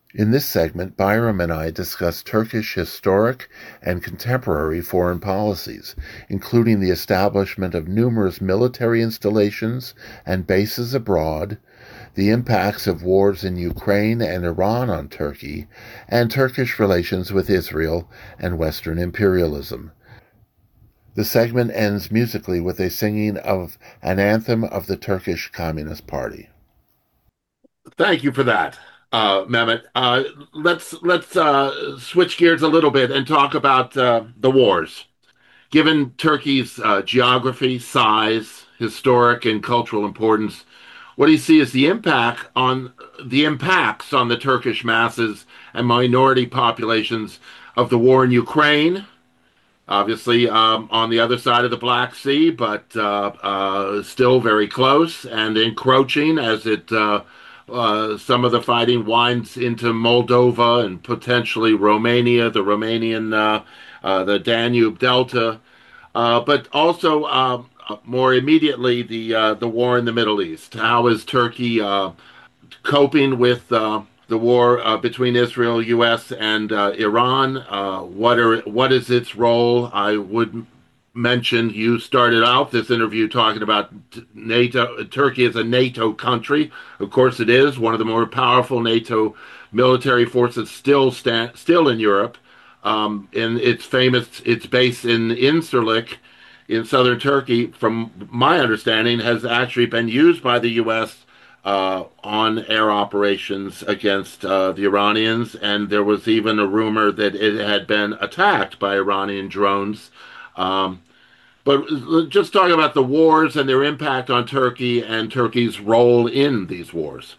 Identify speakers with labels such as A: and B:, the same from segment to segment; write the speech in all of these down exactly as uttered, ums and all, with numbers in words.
A: In this segment, Bayram and I discuss Turkish historic and contemporary foreign policies, including the establishment of numerous military installations and bases abroad, the impacts of wars in Ukraine and Iran on Turkey, and Turkish relations with Israel and Western imperialism. The segment ends musically with a singing of an anthem of the Turkish Communist Party.
B: Thank you for that, uh, Mehmet. Uh, let's let's uh, switch gears a little bit and talk about uh, the wars. Given Turkey's uh, geography, size, historic and cultural importance, what do you see as the impact on the impacts on the Turkish masses and minority populations of the war in Ukraine? Obviously, um, on the other side of the Black Sea, but uh, uh, still very close and encroaching as it uh, uh, some of the fighting winds into Moldova and potentially Romania, the Romanian, uh, uh, the Danube Delta, uh, but also um, more immediately the uh, the war in the Middle East. How is Turkey uh, coping with uh, the war uh, between Israel, U S, and uh, Iran? Uh, what are what is its role? I would mention you started out this interview talking about NATO. Turkey is a NATO country. Of course, it is one of the more powerful NATO military forces still stand, still in Europe. Um, and it's famous. It's based in Incirlik in southern Turkey. From my understanding, has actually been used by the U S uh, on air operations against uh, the Iranians, and there was even a rumor that it had been attacked by Iranian drones. Um, but just talk about the wars and their impact on Turkey and Turkey's role in these wars.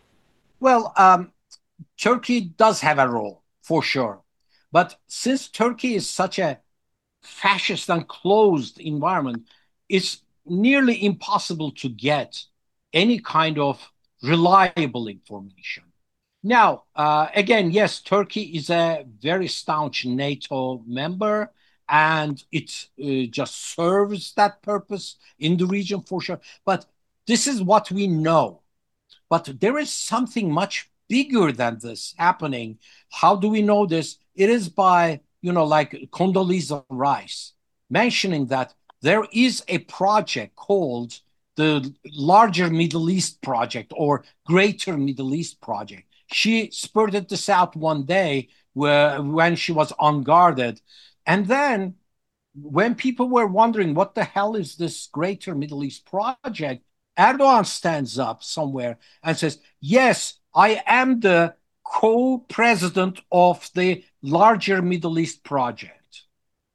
C: Well, um, Turkey does have a role for sure. But since Turkey is such a fascist and closed environment, it's nearly impossible to get any kind of reliable information. Now, uh, again, yes, Turkey is a very staunch NATO member, and it uh, just serves that purpose in the region for sure. But this is what we know. But there is something much bigger than this happening. How do we know this? It is by, you know, like Condoleezza Rice mentioning that there is a project called the Larger Middle East Project or Greater Middle East Project. She spurted this out one day where, when she was unguarded. And then when people were wondering what the hell is this Greater Middle East Project, Erdogan stands up somewhere and says, yes, I am the co-president of the Larger Middle East Project.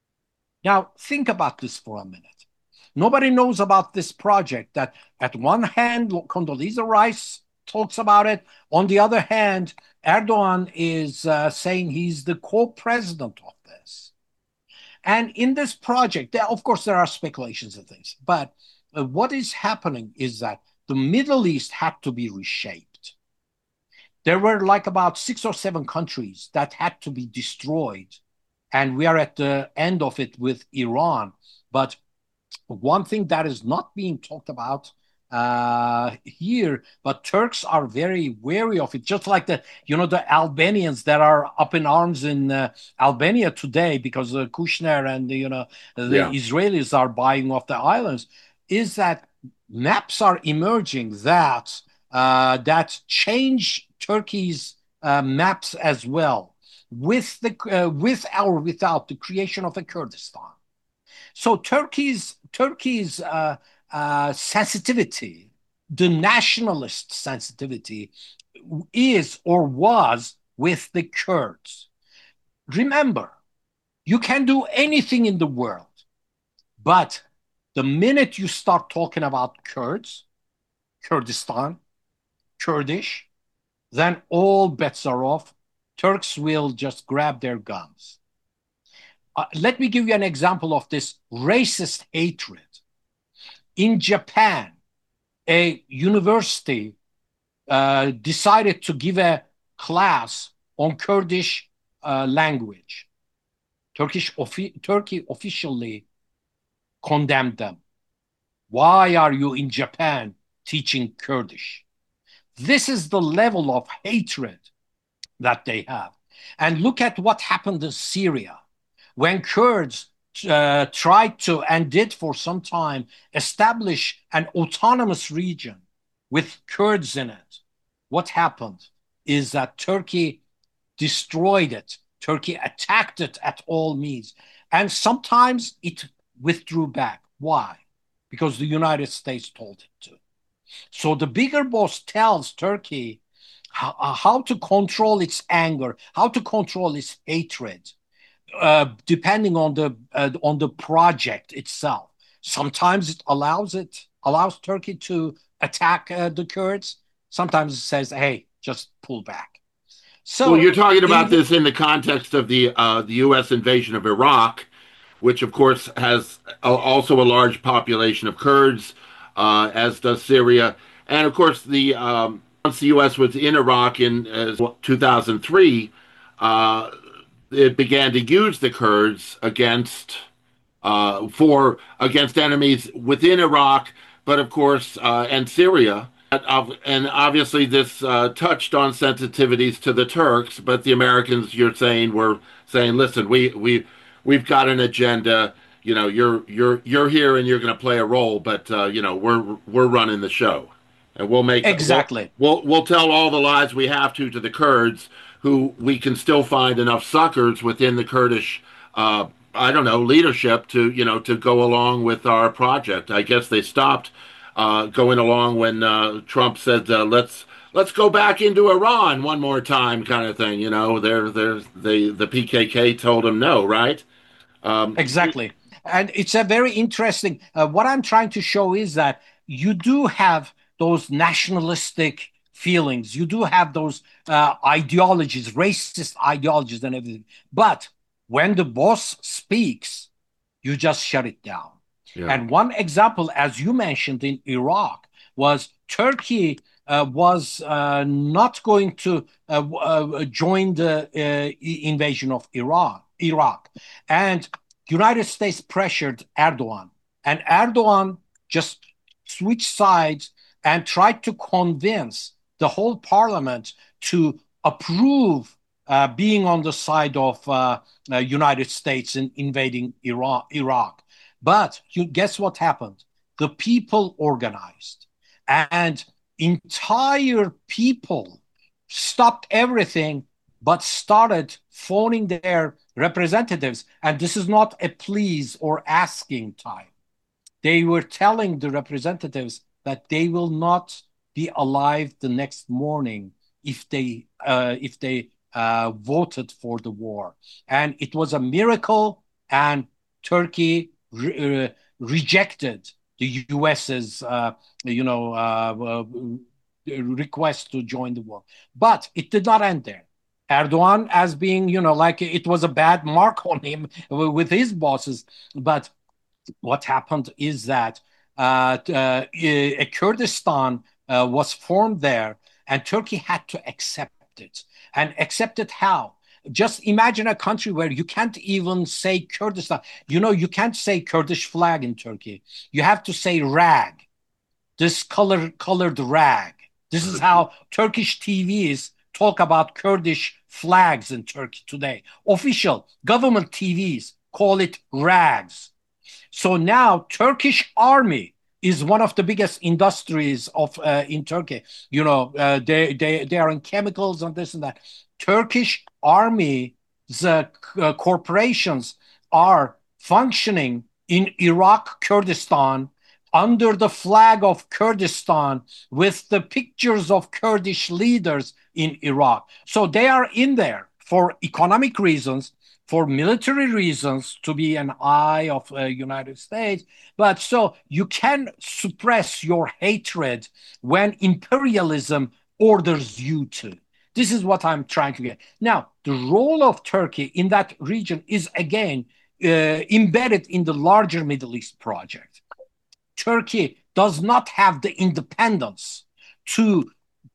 C: Now, think about this for a minute. Nobody knows about this project that at one hand, Condoleezza Rice talks about it. On the other hand, Erdogan is uh, saying he's the co-president of this. And in this project, there, of course, there are speculations and things, but uh, what is happening is that the Middle East had to be reshaped. There were like about six or seven countries that had to be destroyed, and we are at the end of it with Iran. But one thing that is not being talked about uh, here, but Turks are very wary of it. Just like the, you know, the Albanians that are up in arms in uh, Albania today because uh, Kushner and the, you know, the
B: Yeah.
C: Israelis are buying off the islands. Is that maps are emerging that uh, that change Turkey's uh, maps as well, with the uh, with or without the creation of a Kurdistan. So Turkey's Turkey's uh, uh, sensitivity, the nationalist sensitivity, is or was with the Kurds. Remember, you can do anything in the world, but the minute you start talking about Kurds, Kurdistan, Kurdish, then all bets are off. Turks will just grab their guns. Uh, let me give you an example of this racist hatred. In Japan, a university uh, decided to give a class on Kurdish uh, language. Turkish Turkey officially condemned them. Why are you in Japan teaching Kurdish? This is the level of hatred that they have. And look at what happened in Syria when Kurds uh, tried to, and did for some time, establish an autonomous region with Kurds in it. What happened is that Turkey destroyed it. Turkey attacked it at all means. And sometimes it withdrew back. Why? Because the United States told it to. So the bigger boss tells Turkey how, how to control its anger, how to control its hatred, uh, depending on the uh, on the project itself. Sometimes it allows it allows Turkey to attack uh, the Kurds. Sometimes it says, "Hey, just pull back."
B: So, well, you're talking about this in the context of the uh, the U S invasion of Iraq, which of course has a, also a large population of Kurds, uh, as does Syria, and of course the um, once the U S was in Iraq in uh, two thousand three, uh, it began to use the Kurds against uh, for against enemies within Iraq, but of course uh, and Syria. And obviously, this uh, touched on sensitivities to the Turks, but the Americans, you're saying, were saying, "Listen, we we we've got an agenda. You know, you're you're you're here and you're going to play a role, but uh, you know, we're we're running the show, and we'll make
C: exactly.
B: We'll, we'll we'll tell all the lies we have to to the Kurds, who we can still find enough suckers within the Kurdish." Uh, I don't know, leadership to you know to go along with our project. I guess they stopped. Uh, going along when uh, Trump said, uh, "Let's let's go back into Iran one more time," kind of thing. You know, they're they're they the P K K told him no, right?
C: Um, exactly, and it's a very interesting. Uh, what I'm trying to show is that you do have those nationalistic feelings, you do have those uh, ideologies, racist ideologies, and everything. But when the boss speaks, you just shut it down. Yeah. And one example, as you mentioned in Iraq, was Turkey uh, was uh, not going to uh, uh, join the uh, invasion of Iraq, Iraq. And United States pressured Erdogan. And Erdogan just switched sides and tried to convince the whole parliament to approve uh, being on the side of uh, uh, United States in invading Iran, Iraq. But you guess what happened? The people organized, and entire people stopped everything but started phoning their representatives. And this is not a please or asking time. They were telling the representatives that they will not be alive the next morning if they uh, if they uh, voted for the war. And it was a miracle, and Turkey Re- uh, rejected the U S's, uh, you know, uh, uh, request to join the war. But it did not end there. Erdogan, as being, you know, like it was a bad mark on him with his bosses. But what happened is that uh, uh, a Kurdistan uh, was formed there, and Turkey had to accept it. And accept it how? Just imagine a country where you can't even say Kurdistan. You know, you can't say Kurdish flag in Turkey. You have to say rag, this color, colored rag. This is how Turkish T Vs talk about Kurdish flags in Turkey today. Official government T Vs call it rags. So now Turkish army is one of the biggest industries of uh, in Turkey. You know, uh, they, they, they are in chemicals and this and that. Turkish army, the uh, corporations are functioning in Iraq, Kurdistan, under the flag of Kurdistan, with the pictures of Kurdish leaders in Iraq. So they are in there for economic reasons, for military reasons, to be an eye of the uh, United States. But so you can suppress your hatred when imperialism orders you to. This is what I'm trying to get. Now, the role of Turkey in that region is, again, uh, embedded in the larger Middle East project. Turkey does not have the independence to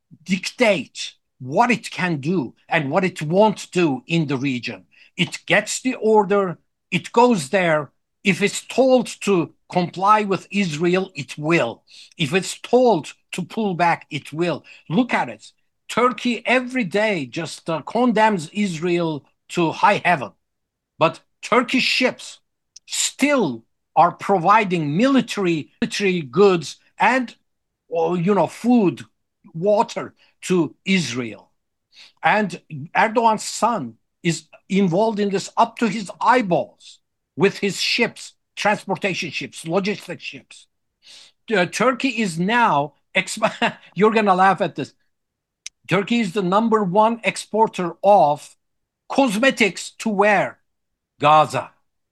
C: dictate what it can do and what it won't do in the region. It gets the order, it goes there. If it's told to comply with Israel, it will. If it's told to pull back, it will. Look at it. Turkey every day just uh, condemns Israel to high heaven. But Turkish ships still are providing military, military goods and, or, you know, food, water to Israel. And Erdogan's son is involved in this up to his eyeballs with his ships, transportation ships, logistic ships. Uh, Turkey is now, exp- you're going to laugh at this. Turkey is the number one exporter of cosmetics to where? Gaza.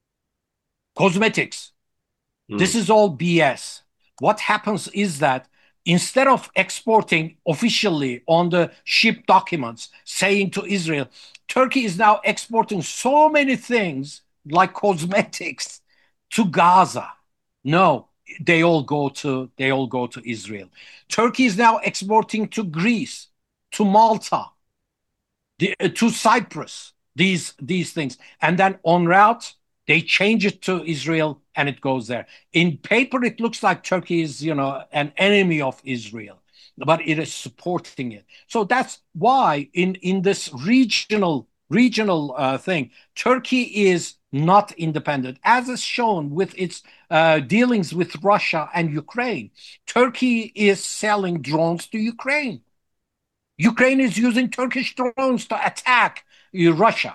C: Cosmetics. Mm. This is all B S. What happens is that instead of exporting officially on the ship documents saying to Israel, Turkey is now exporting so many things like cosmetics to Gaza. No, they all go to they all go to Israel. Turkey is now exporting to Greece, to Malta, the, uh, to Cyprus, these these things. And then en route, they change it to Israel and it goes there. In paper, it looks like Turkey is, you know, an enemy of Israel, but it is supporting it. So that's why in, in this regional regional uh, thing, Turkey is not independent, as is shown with its uh, dealings with Russia and Ukraine. Turkey is selling drones to Ukraine. Ukraine is using Turkish drones to attack uh, Russia.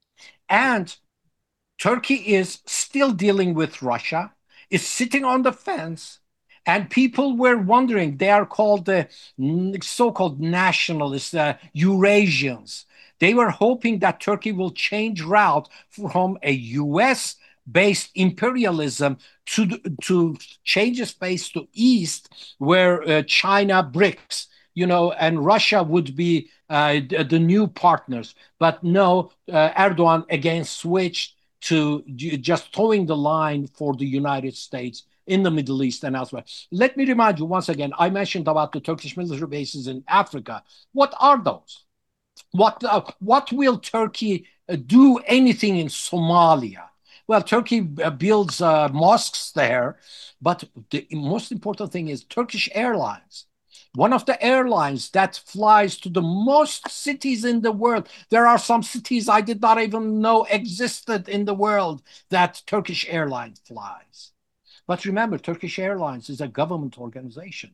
C: And Turkey is still dealing with Russia, is sitting on the fence, and people were wondering, they are called the so-called nationalists, uh, Eurasians. They were hoping that Turkey will change route from a U S-based imperialism to, to change its face to East, where uh, China, BRICS, you know, and Russia would be uh, the, the new partners. But no, uh, Erdogan again switched to just towing the line for the United States in the Middle East and elsewhere. Let me remind you once again, I mentioned about the Turkish military bases in Africa. What are those? What, uh, what will Turkey uh, do anything in Somalia? Well, Turkey uh, builds uh, mosques there, but the most important thing is Turkish Airlines. One of the airlines that flies to the most cities in the world. There are some cities I did not even know existed in the world that Turkish Airlines flies. But remember, Turkish Airlines is a government organization.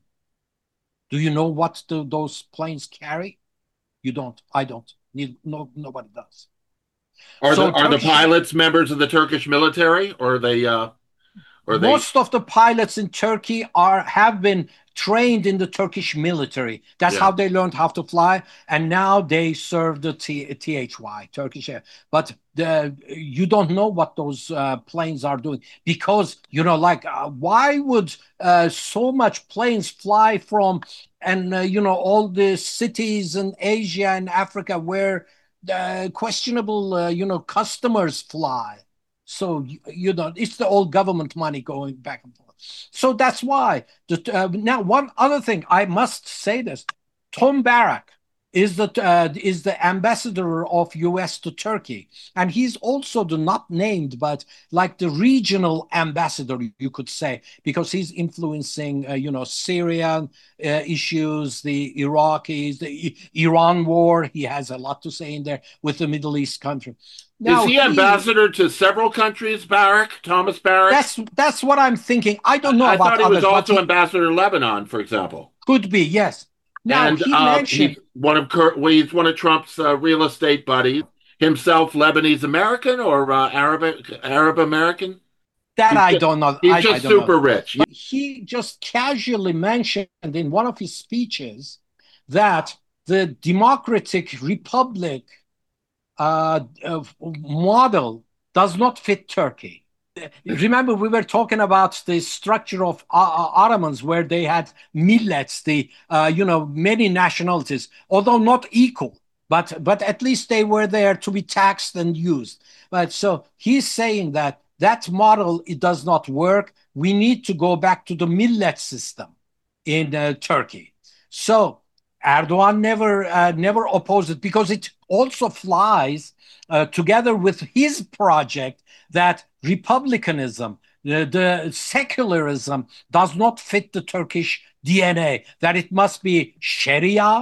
C: Do you know what the, those planes carry? You don't. I don't. No, nobody does.
B: Are, so the, are Turkish, the pilots members of the Turkish military, or are they? Uh, are
C: most
B: they...
C: of the pilots in Turkey are have been trained in the Turkish military. That's yeah. how they learned how to fly, and now they serve the T- THY, Turkish Air. But the, you don't know what those uh, planes are doing because, you know, like, uh, why would uh, so much planes fly from, and, uh, you know, all the cities in Asia and Africa where uh, questionable, uh, you know, customers fly? So, you, you know, it's the old government money going back and forth. So that's why. The, uh, now, one other thing, I must say this. Tom Barak is the, uh, is the ambassador of U S to Turkey. And he's also the not named, but like the regional ambassador, you could say, because he's influencing, uh, you know, Syrian uh, issues, the Iraqis, the Iran war. He has a lot to say in there with the Middle East country.
B: Now, is he, he ambassador to several countries, Barak, Thomas Barak?
C: That's that's what I'm thinking. I don't know
B: I, I
C: about
B: thought he
C: others,
B: was also
C: he,
B: ambassador to Lebanon, for example.
C: Could be, yes. Now,
B: and
C: he
B: uh,
C: mentioned...
B: he's one of he's one of Trump's uh, real estate buddies. Himself Lebanese American or uh, Arab Arab American?
C: That
B: he's
C: I
B: just,
C: don't know.
B: He's
C: I,
B: just
C: I don't
B: super
C: know.
B: rich.
C: But he just casually mentioned in one of his speeches that the Democratic Republic uh, uh, model does not fit Turkey. Remember, we were talking about the structure of uh, Ottomans, where they had millets, the uh, you know many nationalities, although not equal, but but at least they were there to be taxed and used. But so he's saying that that model, it does not work. We need to go back to the millet system in uh, Turkey. So Erdogan never uh, never opposed it because it also flies uh, together with his project that republicanism, the, the secularism does not fit the Turkish D N A, that it must be Sharia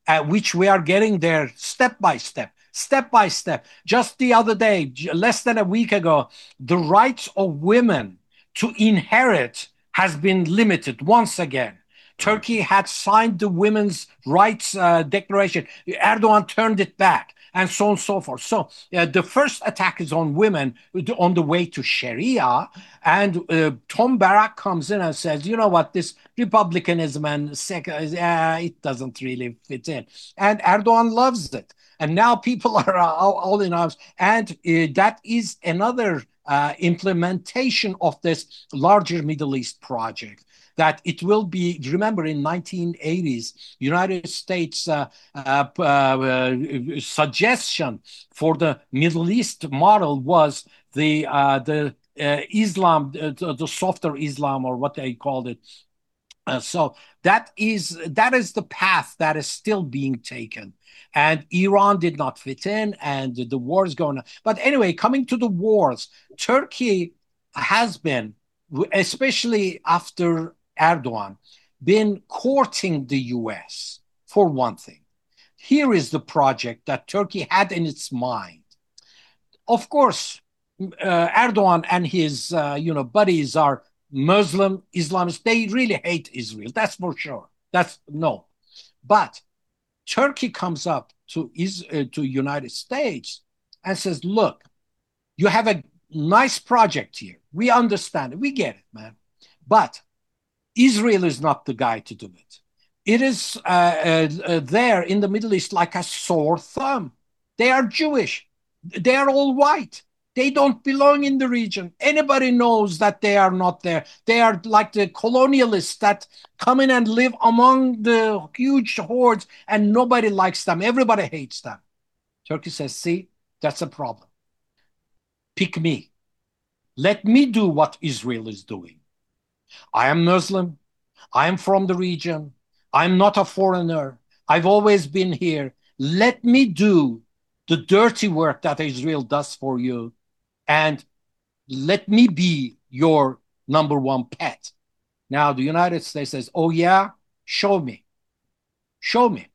C: uh, which we are getting there step by step, step by step. Just the other day, less than a week ago, the rights of women to inherit has been limited once again. Turkey had signed the Women's Rights uh, Declaration. Erdogan turned it back, and so on and so forth. So uh, the first attack is on women on the way to Sharia. And uh, Tom Barak comes in and says, you know what, this republicanism and sec- uh, it doesn't really fit in. And Erdogan loves it. And now people are all, all in arms. And uh, that is another uh, implementation of this larger Middle East project. That it will be, remember in nineteen eighties, United States uh, uh, uh, suggestion for the Middle East model was the uh, the uh, Islam, the, the softer Islam, or what they called it. Uh, so that is that is the path that is still being taken. And Iran did not fit in, and the war is going on. But anyway, coming to the wars, Turkey has been, especially after Erdogan, been courting the U S for one thing. Here is the project that Turkey had in its mind. Of course, uh, Erdogan and his uh, you know buddies are Muslim Islamists. They really hate Israel. That's for sure. That's no. But Turkey comes up to is uh, to United States and says, "Look, you have a nice project here. We understand it. We get it, man. But Israel is not the guy to do it. It is uh, uh, uh, there in the Middle East like a sore thumb. They are Jewish. They are all white. They don't belong in the region. Anybody knows that they are not there. They are like the colonialists that come in and live among the huge hordes, and nobody likes them. Everybody hates them." Turkey says, see, that's a problem. Pick me. Let me do what Israel is doing. I am Muslim. I am from the region. I'm not a foreigner. I've always been here. Let me do the dirty work that Israel does for you, and let me be your number one pet. Now, the United States says, oh, yeah, show me. Show me.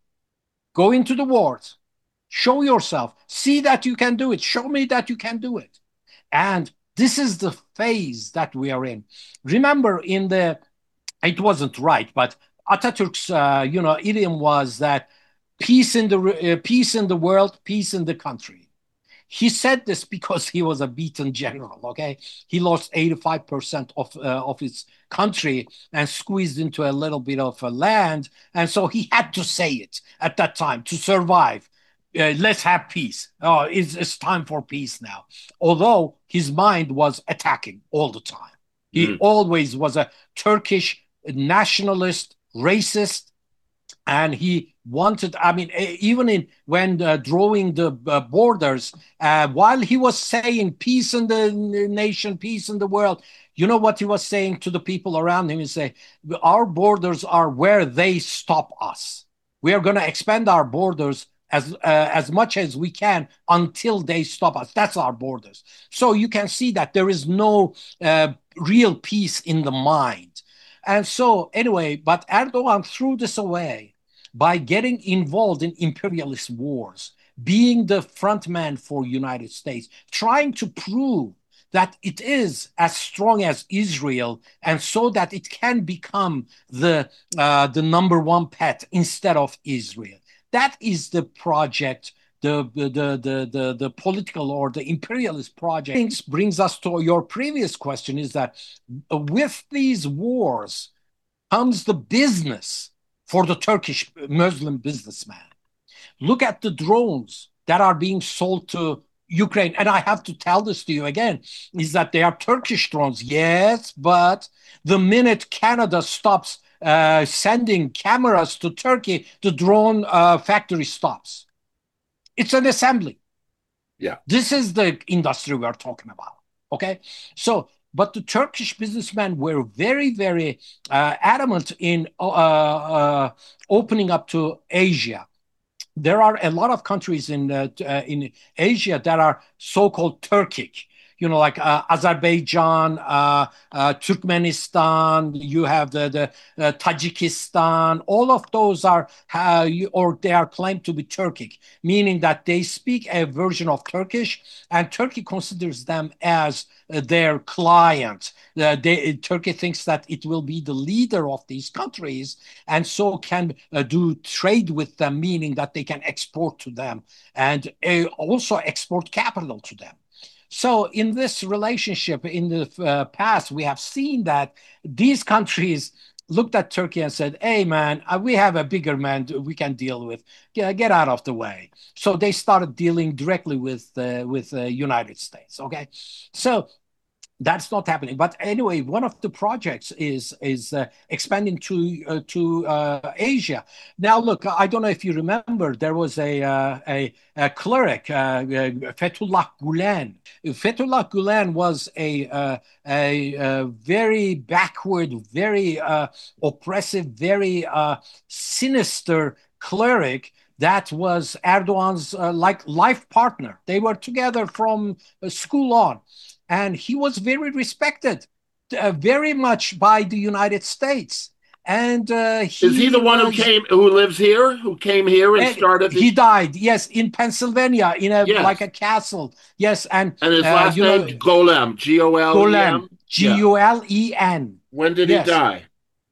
C: Go into the wars. Show yourself. See that you can do it. Show me that you can do it. And this is the phase that we are in. Remember, in the, it wasn't right, but Atatürk's, uh, you know, idiom was that peace in the uh, peace in the world, peace in the country. He said this because he was a beaten general. Okay, he lost eighty-five percent of uh, of his country and squeezed into a little bit of a land, and so he had to say it at that time to survive. Uh, let's have peace. Oh, it's, it's time for peace now. Although his mind was attacking all the time. He mm. always was a Turkish nationalist, racist, and he wanted, I mean, even in when uh, drawing the uh, borders, uh, while he was saying peace in the nation, peace in the world, you know what he was saying to the people around him? He said, our borders are where they stop us. We are going to expand our borders as uh, as much as we can until they stop us. That's our borders. So you can see that there is no uh, real peace in the mind. And so anyway, but Erdogan threw this away by getting involved in imperialist wars, being the front man for United States, trying to prove that it is as strong as Israel, and so that it can become the uh, the number one pet instead of Israel. That is the project, the, the, the, the, the political or the imperialist project. Things brings us to your previous question, is that with these wars comes the business for the Turkish Muslim businessman. Look at the drones that are being sold to Ukraine. And I have to tell this to you again, is that they are Turkish drones. Yes, but the minute Canada stops Uh, sending cameras to Turkey, the drone uh, factory stops. It's an assembly.
B: Yeah.
C: This is the industry we're talking about. Okay. So, but the Turkish businessmen were very, very uh, adamant in uh, uh, opening up to Asia. There are a lot of countries in uh, uh, in Asia that are so-called Turkic. you know, like uh, Azerbaijan, uh, uh, Turkmenistan, you have the, the uh, Tajikistan, all of those are, uh, or they are claimed to be Turkic, meaning that they speak a version of Turkish, and Turkey considers them as uh, their client. Uh, they, Turkey thinks that it will be the leader of these countries, and so can uh, do trade with them, meaning that they can export to them and uh, also export capital to them. So in this relationship in the uh, past, we have seen that these countries looked at Turkey and said, hey, man, uh, we have a bigger man we can deal with. Get, get out of the way. So they started dealing directly with uh, with the uh, United States. Okay. So that's not happening. But anyway, one of the projects is is uh, expanding to uh, to uh, Asia. Now, look, I don't know if you remember, there was a uh, a, a cleric, uh, uh, Fethullah Gulen. Fethullah Gulen was a uh, a, a very backward, very uh, oppressive, very uh, sinister cleric that was Erdogan's uh, like life partner. They were together from uh, school on. And he was very respected, uh, very much by the United States. And uh, he
B: is he the one
C: was,
B: who came, who lives here, who came here and, and started?
C: The... He died, yes, in Pennsylvania, in a yes. like a castle, yes. And
B: and his uh, last name know, Golem, G O L E M,
C: G U L E N.
B: When did yes. he die?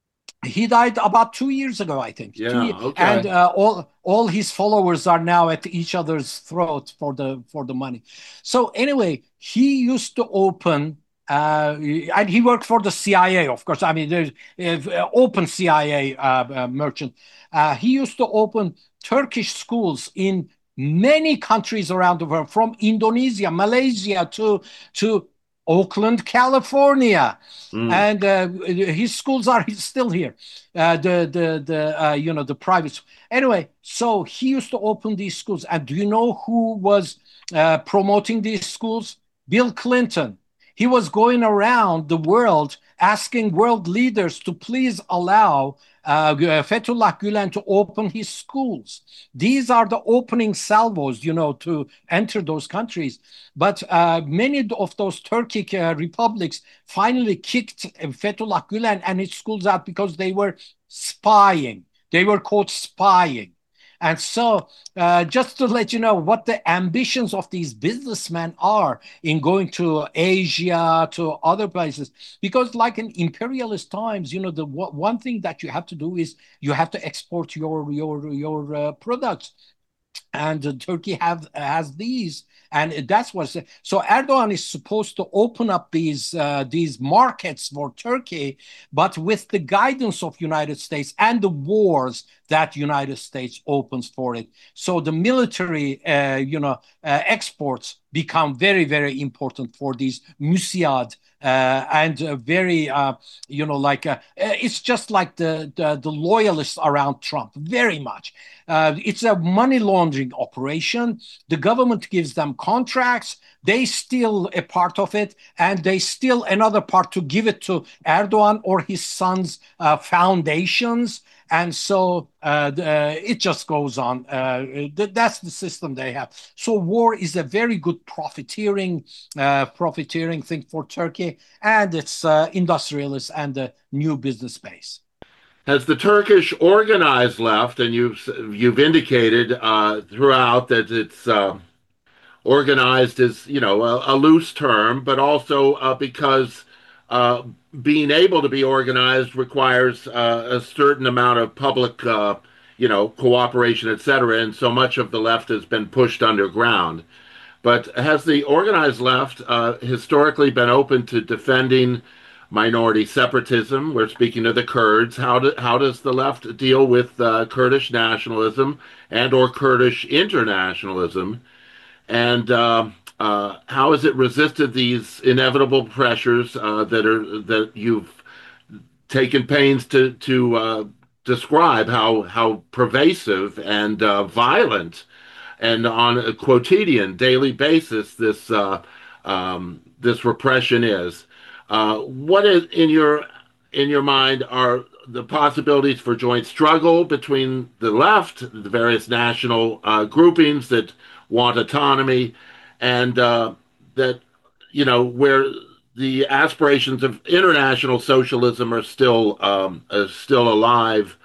C: He died about two years ago, I think.
B: Yeah, okay.
C: And uh, all all his followers are now at each other's throat for the for the money. So anyway, he used to open, uh, and he worked for the C I A, of course. I mean, there's uh, open C I A uh, uh, merchant. Uh, he used to open Turkish schools in many countries around the world, from Indonesia, Malaysia to to Oakland, California, mm. and uh, his schools are still here. Uh, the the the uh, you know the private. Anyway, so he used to open these schools, and do you know who was uh, promoting these schools? Bill Clinton. He was going around the world asking world leaders to please allow uh, Fethullah Gulen to open his schools. These are the opening salvos, you know, to enter those countries. But uh, many of those Turkic uh, republics finally kicked Fethullah Gulen and his schools out because they were spying. They were caught spying. And so uh, just to let you know what the ambitions of these businessmen are in going to Asia, to other places, because like in imperialist times, you know, the w- one thing that you have to do is you have to export your, your, your uh, products. And uh, Turkey have has these, and that's what. So Erdogan is supposed to open up these uh, these markets for Turkey, but with the guidance of United States and the wars that United States opens for it. So the military, uh, you know, uh, exports become very, very important for these Musiad. Uh, and uh, very, uh, you know, like uh, it's just like the, the the loyalists around Trump, very much. Uh, it's a money laundering operation. The government gives them contracts. They steal a part of it, and they steal another part to give it to Erdogan or his son's uh, foundations. And so uh, the, it just goes on. Uh, th- that's the system they have. So war is a very good profiteering, uh, profiteering thing for Turkey and its uh, industrialists and the new business space.
B: Has the Turkish organized left, and you've you've indicated uh, throughout that it's uh, organized is, you know, a, a loose term, but also uh, because uh, being able to be organized requires uh, a certain amount of public, uh, you know, cooperation, et cetera. And so much of the left has been pushed underground. But has the organized left uh, historically been open to defending minority separatism? We're speaking of the Kurds. How do, how does the left deal with uh, Kurdish nationalism and or Kurdish internationalism? And uh, uh, how has it resisted these inevitable pressures uh, that are that you've taken pains to to uh, describe? How how pervasive and uh, violent, and on a quotidian, daily basis, this uh, um, this repression is. Uh, what is in your in your mind are the possibilities for joint struggle between the left, the various national uh, groupings that want autonomy, and uh, that you know, where the aspirations of international socialism are still um, are still alive.